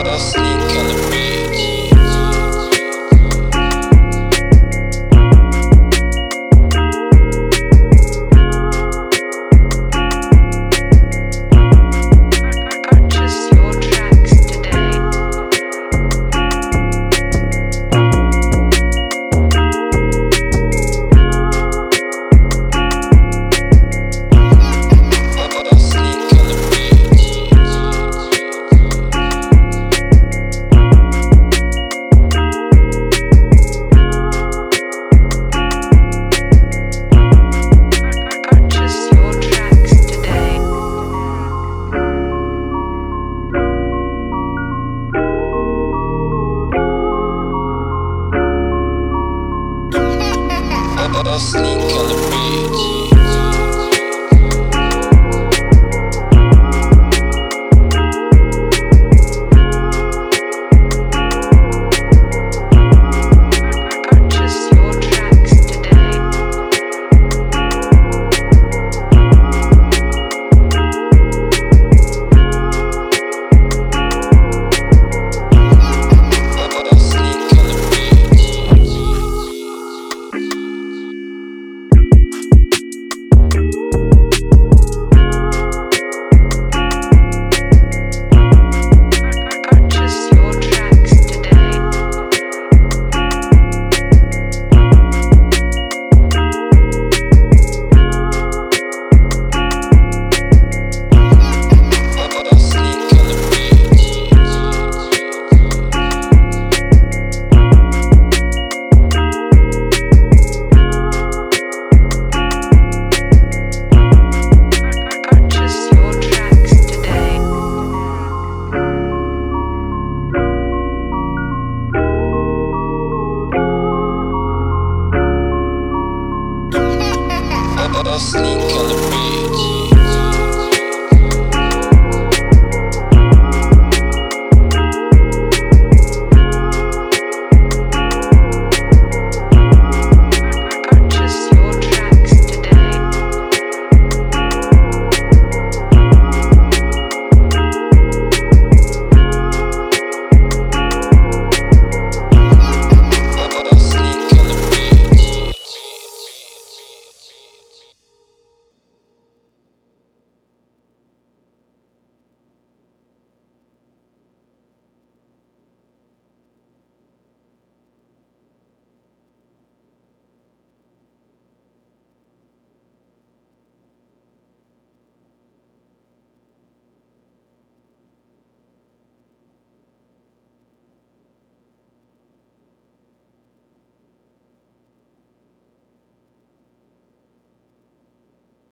Sneak on the beach. Purchase your tracks today. Sneak on the beach. Purchase your tracks today. Sneak on the beach. Purchase your tracks today. Sneak on the beach. Purchase your tracks today. Sneak on the beach. Purchase your tracks today. Sneak on the beach.